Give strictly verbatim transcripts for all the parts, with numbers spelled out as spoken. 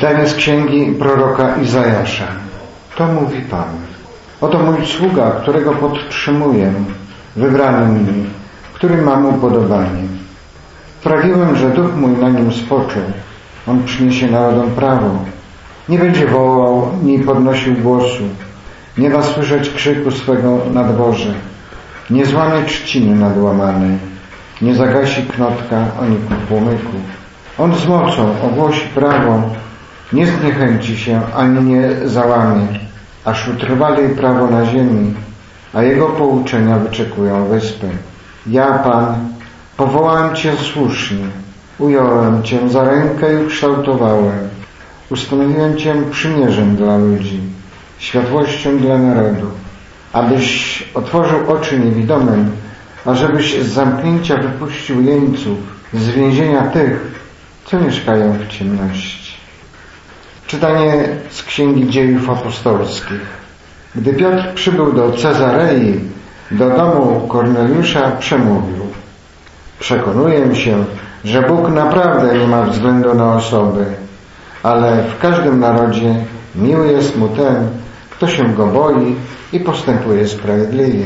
Czytanie z księgi proroka Izajasza. To mówi Pan. Oto mój sługa, którego podtrzymuję, wybrany mi, który mam upodobanie. Prawiłem, że duch mój na nim spoczął. On przyniesie narodom prawo. Nie będzie wołał, ni podnosił głosu. Nie da słyszeć krzyku swego na dworze. Nie złamie trzciny nadłamanej. Nie zagasi knotka ani płomyku. On z mocą ogłosi prawo. Nie zniechęci się, ani nie załamie, aż utrwali prawo na ziemi, a jego pouczenia wyczekują wyspy. Ja, Pan, powołałem Cię słusznie, ująłem Cię za rękę i ukształtowałem. Ustanowiłem Cię przymierzem dla ludzi, światłością dla narodu, abyś otworzył oczy niewidomym, ażebyś z zamknięcia wypuścił jeńców, z więzienia tych, co mieszkają w ciemności. Czytanie z Księgi Dziejów Apostolskich. Gdy Piotr przybył do Cezarei, do domu Korneliusza, przemówił: Przekonuję się, że Bóg naprawdę nie ma względu na osoby, ale w każdym narodzie miły jest mu ten, kto się go boi i postępuje sprawiedliwie.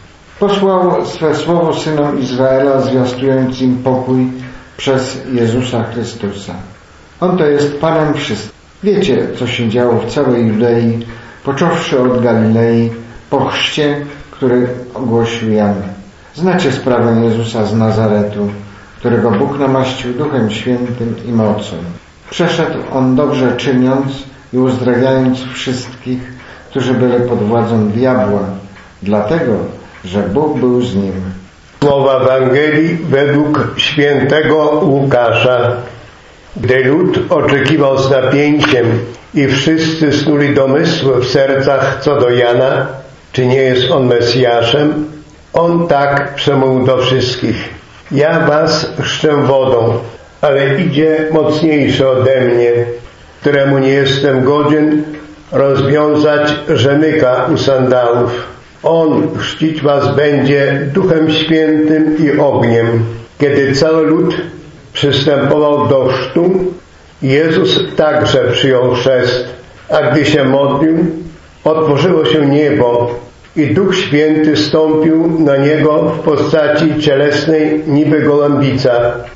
Posłał swe słowo synom Izraela, zwiastując im pokój przez Jezusa Chrystusa. On to jest Panem wszystkich. Wiecie, co się działo w całej Judei, począwszy od Galilei, po chrzcie, który ogłosił Jan. Znacie sprawę Jezusa z Nazaretu, którego Bóg namaścił Duchem Świętym i mocą. Przeszedł On dobrze czyniąc i uzdrawiając wszystkich, którzy byli pod władzą diabła, dlatego, że Bóg był z nim. Słowa Ewangelii według świętego Łukasza. Gdy lud oczekiwał z napięciem i wszyscy snuli domysły w sercach co do Jana, czy nie jest on Mesjaszem, on tak przemówił do wszystkich: ja was chrzczę wodą, ale idzie mocniejszy ode mnie, któremu nie jestem godzien rozwiązać rzemyka u sandałów. On chrzcić was będzie Duchem Świętym i ogniem. Kiedy cały lud przystępował do chrztu, Jezus także przyjął chrzest, a gdy się modlił, otworzyło się niebo i Duch Święty stąpił na Niego w postaci cielesnej niby gołębica.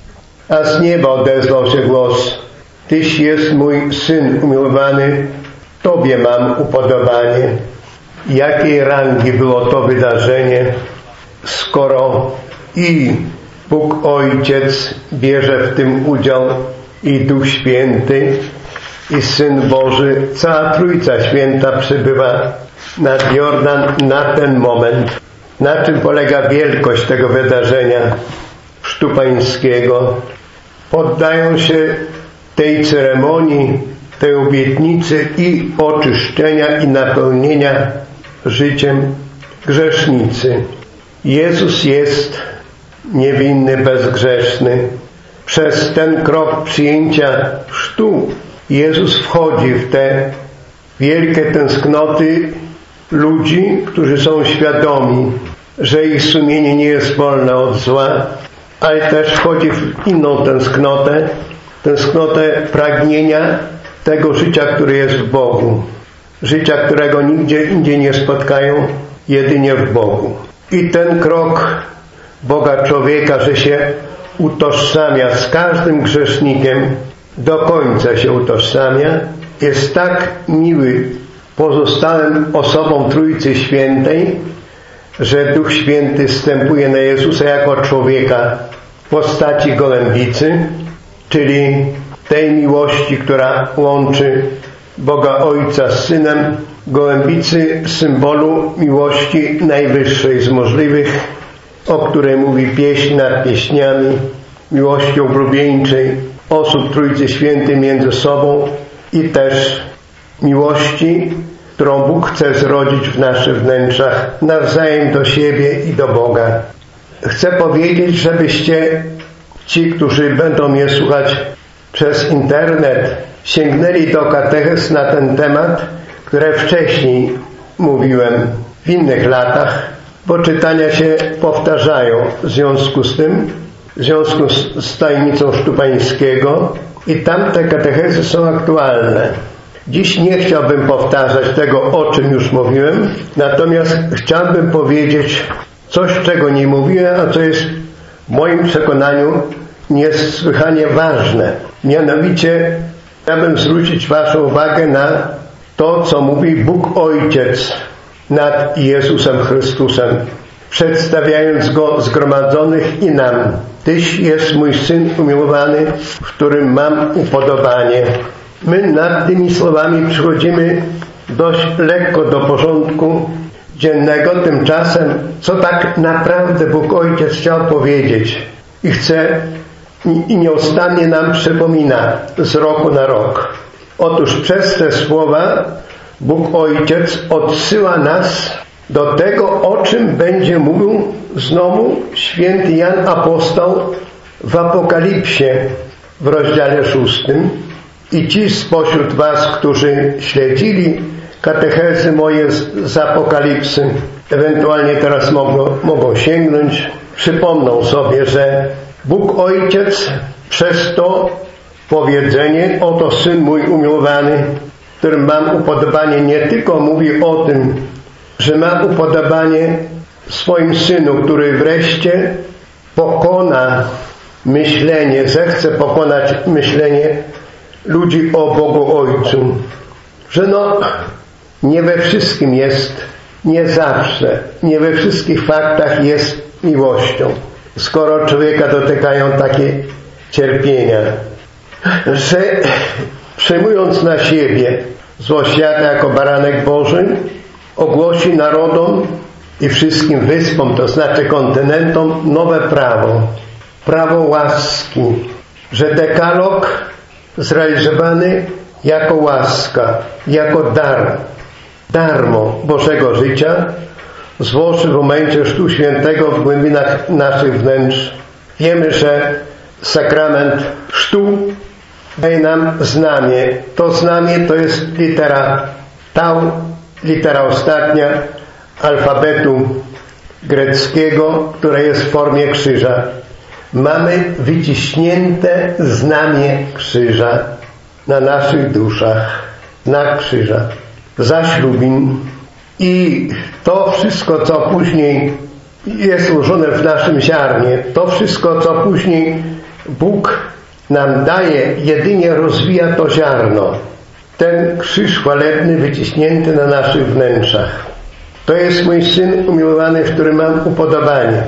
A z nieba odezwał się głos: Tyś jest mój Syn umiłowany, Tobie mam upodobanie. Jakiej rangi było to wydarzenie, skoro i Bóg Ojciec bierze w tym udział, i Duch Święty, i Syn Boży, cała Trójca Święta przybywa nad Jordan na ten moment. Na czym polega wielkość tego wydarzenia chrztu pańskiego? Poddają się tej ceremonii, tej obietnicy i oczyszczenia i napełnienia życiem grzesznicy. Jezus jest niewinny, bezgrzeszny. Przez ten krok przyjęcia chrztu Jezus wchodzi w te wielkie tęsknoty ludzi, którzy są świadomi, że ich sumienie nie jest wolne od zła, ale też wchodzi w inną tęsknotę, tęsknotę pragnienia tego życia, które jest w Bogu. Życia, którego nigdzie indziej nie spotkają, jedynie w Bogu. I ten krok Boga człowieka, że się utożsamia z każdym grzesznikiem, do końca się utożsamia, jest tak miły pozostałym osobom Trójcy Świętej, że Duch Święty wstępuje na Jezusa jako człowieka w postaci gołębicy, czyli tej miłości, która łączy Boga Ojca z Synem, gołębicy symbolu miłości najwyższej z możliwych, o której mówi pieśń nad pieśniami, miłości oblubieńczej osób Trójcy Świętej między sobą i też miłości, którą Bóg chce zrodzić w naszych wnętrzach nawzajem do siebie i do Boga. Chcę powiedzieć, żebyście ci, którzy będą mnie słuchać przez internet, sięgnęli do katechez na ten temat, które wcześniej mówiłem w innych latach, bo czytania się powtarzają w związku z tym, w związku z, z tajemnicą chrztu pańskiego i tamte katechezy są aktualne. Dziś nie chciałbym powtarzać tego, o czym już mówiłem, natomiast chciałbym powiedzieć coś, czego nie mówiłem, a co jest w moim przekonaniu niesłychanie ważne. Mianowicie chciałbym zwrócić Waszą uwagę na to, co mówi Bóg Ojciec nad Jezusem Chrystusem, przedstawiając Go zgromadzonych i nam. Tyś jest mój Syn umiłowany, w którym mam upodobanie. My nad tymi słowami przychodzimy dość lekko do porządku dziennego, tymczasem co tak naprawdę Bóg Ojciec chciał powiedzieć i chce i nieustannie nam przypomina z roku na rok. Otóż przez te słowa Bóg Ojciec odsyła nas do tego, o czym będzie mówił znowu święty Jan Apostoł w Apokalipsie w rozdziale szóstym. I ci spośród Was, którzy śledzili katechezy moje z, z Apokalipsy, ewentualnie teraz mogą, mogą sięgnąć, przypomną sobie, że Bóg Ojciec przez to powiedzenie, oto Syn mój umiłowany, którym mam upodobanie, nie tylko mówi o tym, że ma upodobanie w swoim Synu, który wreszcie pokona myślenie, zechce pokonać myślenie ludzi o Bogu Ojcu, że no nie we wszystkim jest, nie zawsze, nie we wszystkich faktach jest miłością, skoro człowieka dotykają takie cierpienia, że przyjmując na siebie zło świata jako baranek Boży, ogłosi narodom i wszystkim wyspom, to znaczy kontynentom, nowe prawo, prawo łaski, że dekalog zrealizowany jako łaska, jako dar, darmo Bożego życia, zwłaszcza w momencie Chrztu Świętego w głębinach naszych wnętrz. Wiemy, że sakrament chrztu daje nam znamię. To znamię to jest litera tau, litera ostatnia alfabetu greckiego, która jest w formie krzyża. Mamy wyciśnięte znamię krzyża na naszych duszach, znak krzyża, zaślubin i to wszystko, co później jest ułożone w naszym ziarnie, to wszystko, co później Bóg nam daje, jedynie rozwija to ziarno. Ten krzyż chwalebny wyciśnięty na naszych wnętrzach. To jest mój Syn umiłowany, w którym mam upodobanie.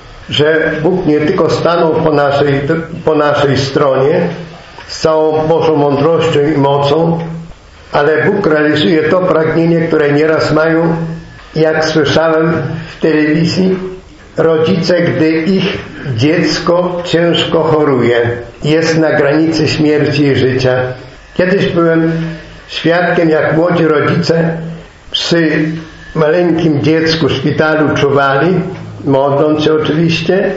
Że Bóg nie tylko stanął po naszej, po naszej stronie z całą Bożą mądrością i mocą, ale Bóg realizuje to pragnienie, które nieraz mają, jak słyszałem w telewizji, rodzice, gdy ich dziecko ciężko choruje, jest na granicy śmierci i życia. Kiedyś byłem świadkiem, jak młodzi rodzice przy maleńkim dziecku w szpitalu czuwali, modląc się oczywiście,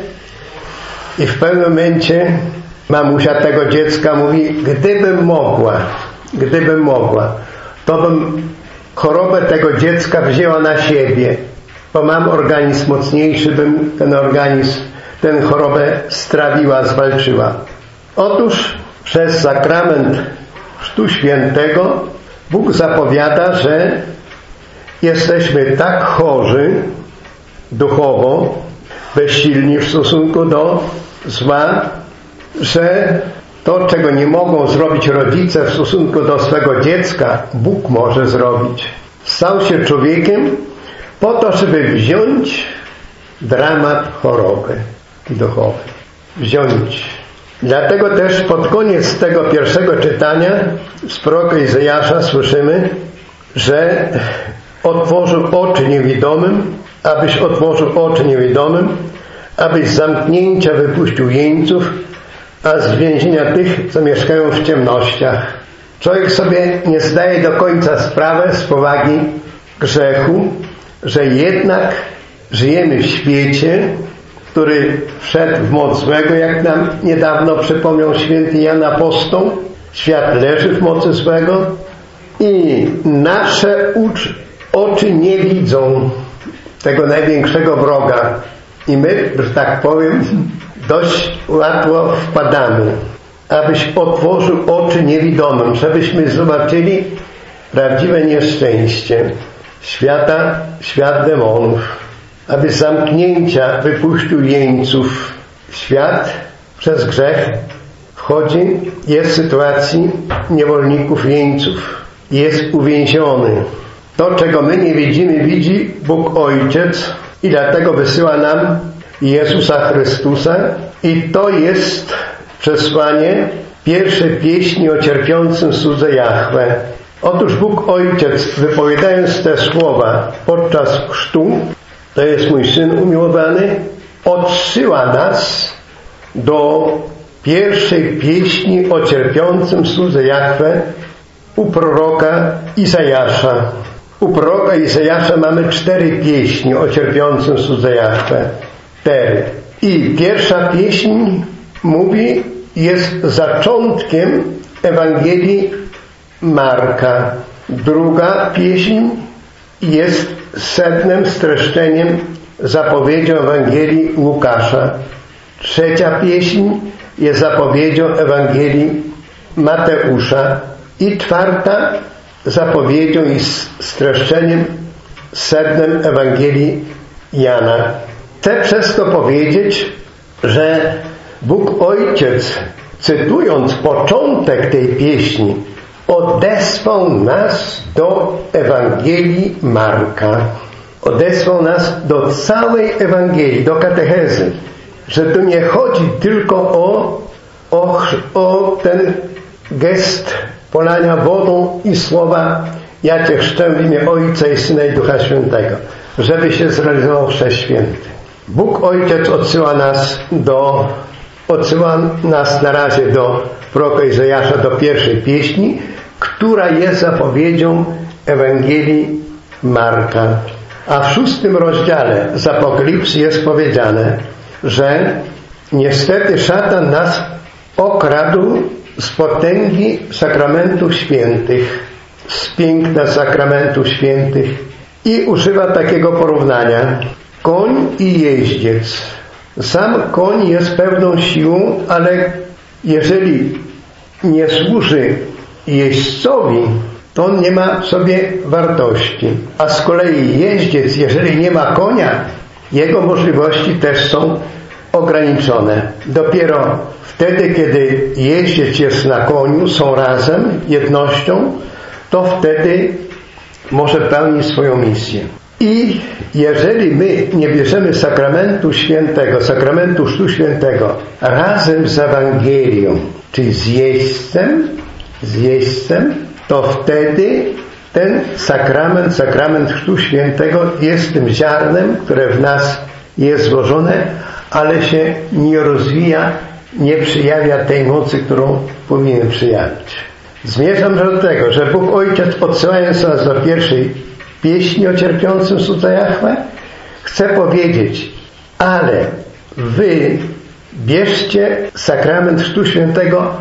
i w pewnym momencie mamusia tego dziecka mówi, gdybym mogła, gdybym mogła, to bym chorobę tego dziecka wzięła na siebie, bo mam organizm mocniejszy, bym ten organizm, tę chorobę strawiła, zwalczyła. Otóż przez sakrament Chrztu Świętego Bóg zapowiada, że jesteśmy tak chorzy duchowo, bezsilni w stosunku do zła, że to, czego nie mogą zrobić rodzice w stosunku do swego dziecka, Bóg może zrobić. Stał się człowiekiem po to, żeby wziąć dramat choroby duchowej. Wziąć. Dlatego też pod koniec tego pierwszego czytania z proroka Izajasza słyszymy, że otworzył oczy niewidomym, abyś otworzył oczy niewidomym, abyś z zamknięcia wypuścił jeńców, a z więzienia tych, co mieszkają w ciemnościach. Człowiek sobie nie zdaje do końca sprawy z powagi grzechu, że jednak żyjemy w świecie, który wszedł w moc złego, jak nam niedawno przypomniał święty Jan Apostoł. Świat leży w mocy złego i nasze oczy nie widzą tego największego wroga. I my, że tak powiem, dość łatwo wpadamy abyś otworzył oczy niewidomym, żebyśmy zobaczyli prawdziwe nieszczęście świata, świat demonów, aby z zamknięcia wypuścił jeńców. Świat przez grzech wchodzi, jest w sytuacji niewolników jeńców, jest uwięziony. To, czego my nie widzimy, widzi Bóg Ojciec i dlatego wysyła nam Jezusa Chrystusa i to jest przesłanie pierwszej pieśni o cierpiącym słudze Jahwe. Otóż Bóg Ojciec, wypowiadając te słowa podczas chrztu, to jest mój Syn umiłowany, odsyła nas do pierwszej pieśni o cierpiącym słudze Jahwe u proroka Izajasza. U proroka Izajasza mamy cztery pieśni o cierpiącym słudze Jahwe. Cztery. I pierwsza pieśń mówi, jest zaczątkiem Ewangelii Marka. Druga pieśń jest sednem, streszczeniem, zapowiedzią Ewangelii Łukasza. Trzecia pieśń jest zapowiedzią Ewangelii Mateusza. I czwarta zapowiedzią i streszczeniem, sednem Ewangelii Jana. Chcę przez to powiedzieć, że Bóg Ojciec, cytując początek tej pieśni, odesłał nas do Ewangelii Marka. Odesłał nas do całej Ewangelii, do katechezy. Że tu nie chodzi tylko o, o, o ten gest polania wodą i słowa ja Cię chrzczę w imię Ojca i Syna i Ducha Świętego, żeby się zrealizował chrzest święty. Bóg Ojciec odsyła nas do, odsyła nas na razie do proroka Izajasza, do pierwszej pieśni, która jest zapowiedzią Ewangelii Marka. A w szóstym rozdziale z Apokalipsy jest powiedziane, że niestety szatan nas okradł z potęgi sakramentów świętych, z piękna sakramentów świętych i używa takiego porównania. Koń i jeździec. Sam koń jest pewną siłą, ale jeżeli nie służy jeźdźcowi, to on nie ma w sobie wartości. A z kolei jeździec, jeżeli nie ma konia, jego możliwości też są ograniczone. Dopiero wtedy, kiedy jeździec jest na koniu, są razem, jednością, to wtedy może pełnić swoją misję. I jeżeli my nie bierzemy sakramentu świętego, sakramentu chrztu świętego razem z Ewangelią, czyli z jeźdźcem, z jeźdźcem, to wtedy ten sakrament, sakrament chrztu świętego jest tym ziarnem, które w nas jest złożone, ale się nie rozwija, nie przyjawia tej mocy, którą powinien przyjawić. Zmierzam do tego, że Bóg Ojciec, odsyłając nas do pierwszej pieśni o cierpiącym słudze Jahwe, chce powiedzieć, ale wy bierzcie sakrament chrztu świętego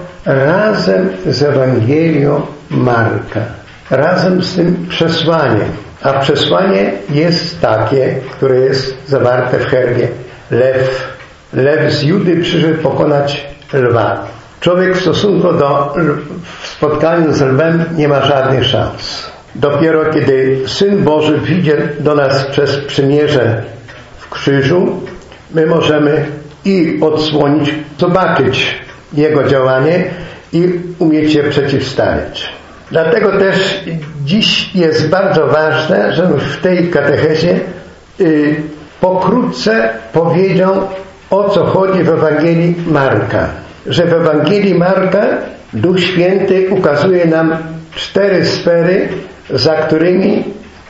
razem z Ewangelią Marka, razem z tym przesłaniem. A przesłanie jest takie, które jest zawarte w herbie. Lew. Lew z Judy przyszedł pokonać lwa. Człowiek w stosunku do, w spotkaniu z lwem nie ma żadnych szans. Dopiero kiedy Syn Boży wyjdzie do nas przez przymierze w krzyżu, my możemy i odsłonić, zobaczyć Jego działanie i umieć się przeciwstawiać. Dlatego też dziś jest bardzo ważne, żebym w tej katechezie y, pokrótce powiedział, o co chodzi w Ewangelii Marka. Że w Ewangelii Marka Duch Święty ukazuje nam cztery sfery, za którymi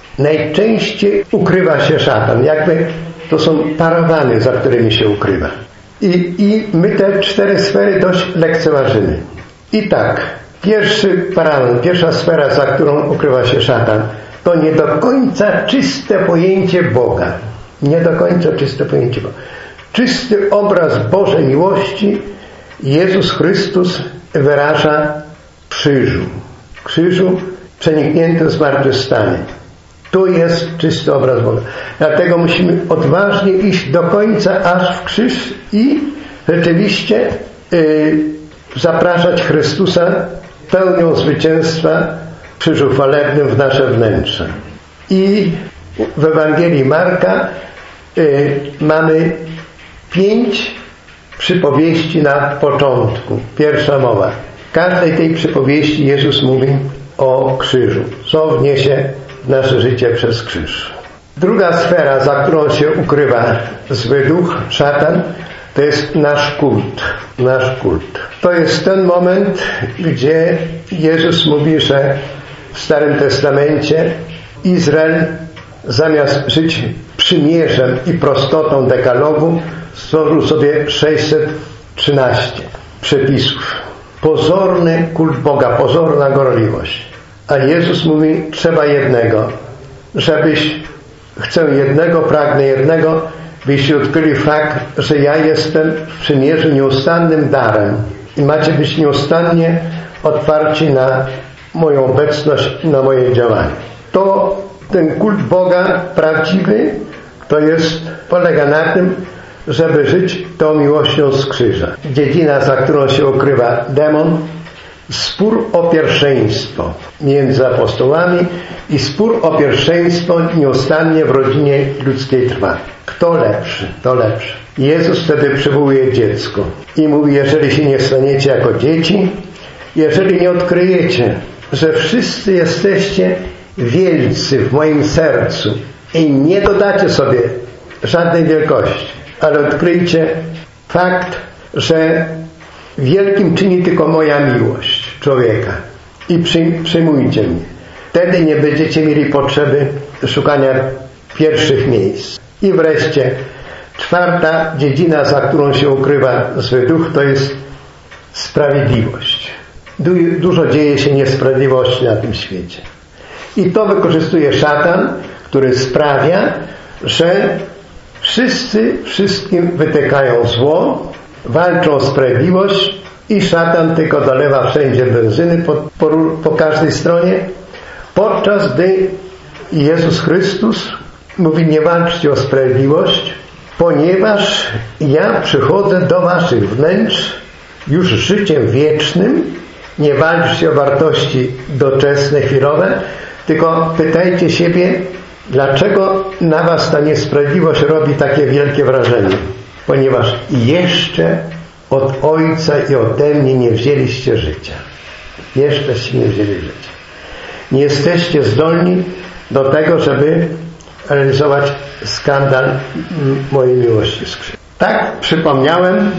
najczęściej ukrywa się szatan. Jakby to są parawany, za którymi się ukrywa. I, i my te cztery sfery dość lekceważymy. I tak, pierwszy parawan, pierwsza sfera, za którą ukrywa się szatan, to nie do końca czyste pojęcie Boga. Nie do końca czyste pojęcie Boga. Czysty obraz Bożej miłości Jezus Chrystus wyraża w krzyżu. W krzyżu przenikniętym zmartwychwstaniem. Tu jest czysty obraz Boga. Dlatego musimy odważnie iść do końca, aż w krzyż i rzeczywiście yy, zapraszać Chrystusa pełnią zwycięstwa w krzyżu chwalebnym w nasze wnętrze. I w Ewangelii Marka y, mamy pięć przypowieści na początku. Pierwsza mowa. W każdej tej przypowieści Jezus mówi o krzyżu, co wniesie w nasze życie przez krzyż. Druga sfera, za którą się ukrywa zły duch, szatan, to jest nasz kult. Nasz kult. To jest ten moment, gdzie Jezus mówi, że w Starym Testamencie Izrael zamiast żyć przymierzem i prostotą dekalogu stworzył sobie sześćset trzynaście przepisów. Pozorny kult Boga, pozorna gorliwość. A Jezus mówi, trzeba jednego, żebyś, chcę jednego, pragnę jednego, byście odkryli fakt, że ja jestem w przymierzu nieustannym darem i macie być nieustannie otwarci na moją obecność i na moje działanie. To ten kult Boga prawdziwy to jest, polega na tym, żeby żyć tą miłością z krzyża. Dziedzina, za którą się ukrywa demon, spór o pierwszeństwo między apostołami i spór o pierwszeństwo nieustannie w rodzinie ludzkiej trwa. Kto lepszy? To lepszy. Jezus wtedy przywołuje dziecko i mówi, jeżeli się nie staniecie jako dzieci, jeżeli nie odkryjecie, że wszyscy jesteście wielcy w moim sercu i nie dodacie sobie żadnej wielkości, ale odkryjcie fakt, że wielkim czyni tylko moja miłość człowieka i przyjmujcie mnie. Wtedy nie będziecie mieli potrzeby szukania pierwszych miejsc. I wreszcie czwarta dziedzina, za którą się ukrywa zły duch, to jest sprawiedliwość. Du- dużo dzieje się niesprawiedliwości na tym świecie. I to wykorzystuje szatan, który sprawia, że wszyscy wszystkim wytykają zło, walczą o sprawiedliwość i szatan tylko dolewa wszędzie benzyny po, po, po każdej stronie, podczas gdy Jezus Chrystus mówi, nie walczcie o sprawiedliwość, ponieważ ja przychodzę do waszych wnętrz już życiem wiecznym. Nie walczcie o wartości doczesne, chwilowe, tylko pytajcie siebie, dlaczego na was ta niesprawiedliwość robi takie wielkie wrażenie. Ponieważ jeszcze od Ojca i ode mnie nie wzięliście życia. Jeszczeście nie wzięli życia. Nie jesteście zdolni do tego, żeby realizować skandal mojej miłości z krzyża. Tak przypomniałem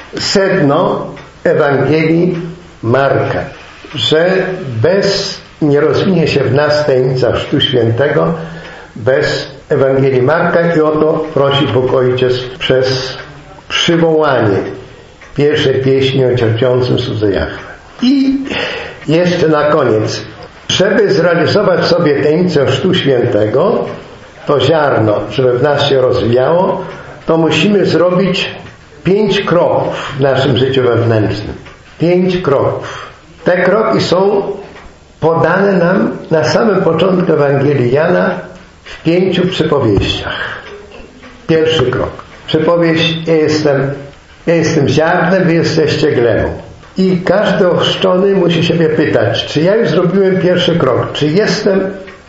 sedno Ewangelii Marka, że bez, nie rozwinie się w nas tajemnica Chrztu Świętego bez Ewangelii Marka i o to prosi Bóg Ojciec przez przywołanie pierwszej pieśni o cierpiącym cudze Jahwe. I jeszcze na koniec, żeby zrealizować sobie tajemnicę Chrztu Świętego, to ziarno, żeby w nas się rozwijało, to musimy zrobić pięć kroków w naszym życiu wewnętrznym. Pięć kroków. Te kroki są podane nam na samym początku Ewangelii Jana w pięciu przypowieściach. Pierwszy krok. Przypowieść, ja jestem, ja jestem ziarnem, wy jesteście glebą. I każdy ochrzczony musi siebie pytać, czy ja już zrobiłem pierwszy krok, czy jestem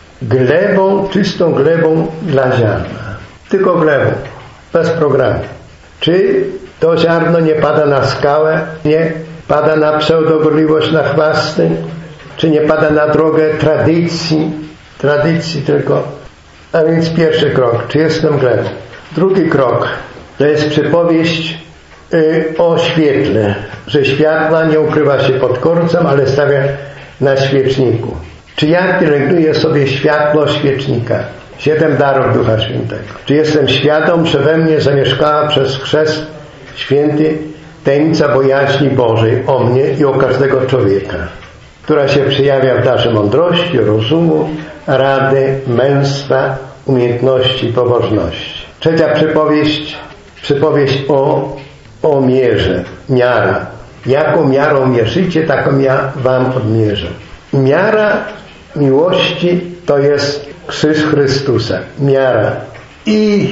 glebą, czystą glebą dla ziarna. Tylko glebą, bez programu. Czy to ziarno nie pada na skałę, nie pada na pseudogorliwość, na chwasty, czy nie pada na drogę tradycji, tradycji tylko. A więc pierwszy krok, czy jestem glebą. Drugi krok, to jest przypowieść y, o świetle, że światła nie ukrywa się pod korcem, ale stawia na świeczniku. Czy ja pielęgnuję sobie światło świecznika? Siedem darów Ducha Świętego. Czy jestem świadom, że we mnie zamieszkała przez chrzest święty tajemnica bojaźni Bożej o mnie i o każdego człowieka, która się przejawia w darze mądrości, rozumu, rady, męstwa, umiejętności, pobożności. Trzecia przypowieść, przypowieść o, o mierze, miara. Jaką miarą mierzycie, taką ja wam odmierzę. Miara miłości to jest krzyż Chrystusa. Miara. I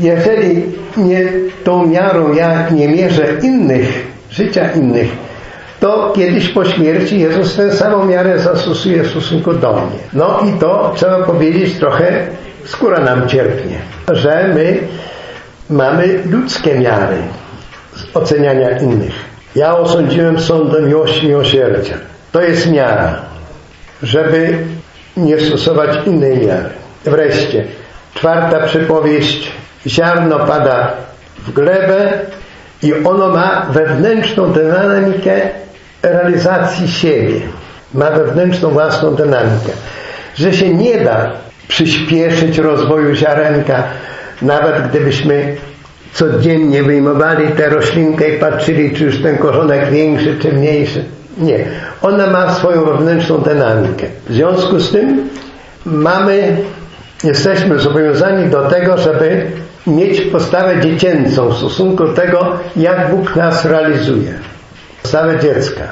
jeżeli nie, tą miarą ja nie mierzę innych, życia innych, to kiedyś po śmierci Jezus tę samą miarę zastosuje w stosunku do mnie. No i to trzeba powiedzieć trochę, skóra nam cierpnie, że my mamy ludzkie miary oceniania innych. Ja osądziłem sądem miłości miłosierdzia. To jest miara, żeby nie stosować innej miary. Wreszcie, czwarta przypowieść. Ziarno pada w glebę i ono ma wewnętrzną dynamikę realizacji siebie. Ma wewnętrzną własną dynamikę. Że się nie da przyspieszyć rozwoju ziarenka, nawet gdybyśmy codziennie wyjmowali tę roślinkę i patrzyli, czy już ten korzonek większy, czy mniejszy. Nie. Ona ma swoją wewnętrzną dynamikę. W związku z tym mamy, jesteśmy zobowiązani do tego, żeby mieć postawę dziecięcą w stosunku do tego, jak Bóg nas realizuje. Postawę dziecka.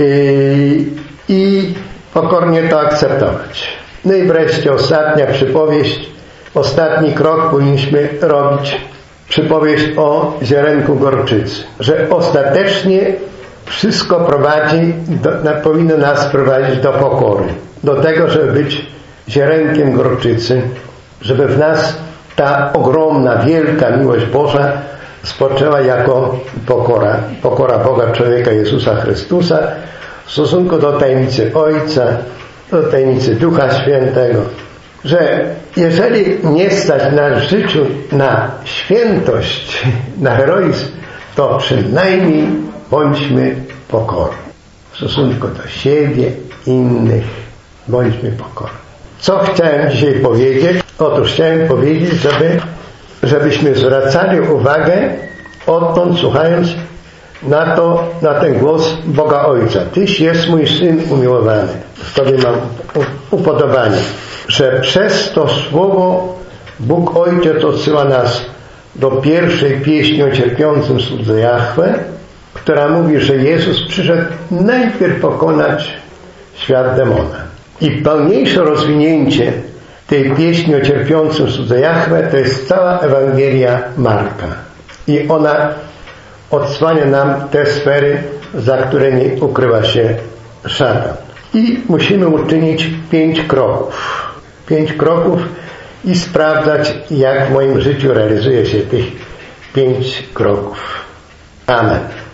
I, i pokornie to akceptować. No i wreszcie ostatnia przypowieść. Ostatni krok powinniśmy robić. Przypowieść o ziarenku gorczycy. Że ostatecznie wszystko prowadzi, do, na, powinno nas prowadzić do pokory. Do tego, żeby być ziarenkiem gorczycy. Żeby w nas ta ogromna, wielka miłość Boża spoczęła jako pokora. Pokora Boga, człowieka Jezusa Chrystusa w stosunku do tajemnicy Ojca, do tajemnicy Ducha Świętego. Że jeżeli nie stać nas w życiu na świętość, na heroizm, to przynajmniej bądźmy pokorni. W stosunku do siebie, innych, bądźmy pokorni. Co chciałem dzisiaj powiedzieć? Otóż chciałem powiedzieć, żeby, żebyśmy zwracali uwagę odtąd, słuchając na to, na ten głos Boga Ojca. Tyś jest mój Syn umiłowany. W Tobie mam upodobanie. Że przez to słowo Bóg Ojciec odsyła nas do pierwszej pieśni o cierpiącym słudze Jahwe, która mówi, że Jezus przyszedł najpierw pokonać świat demona. I pełniejsze rozwinięcie tej pieśni o cierpiącym słudze Jahwe to jest cała Ewangelia Marka. I ona odsłania nam te sfery, za którymi ukrywa się szatan. I musimy uczynić pięć kroków. Pięć kroków i sprawdzać, jak w moim życiu realizuje się tych pięć kroków. Amen.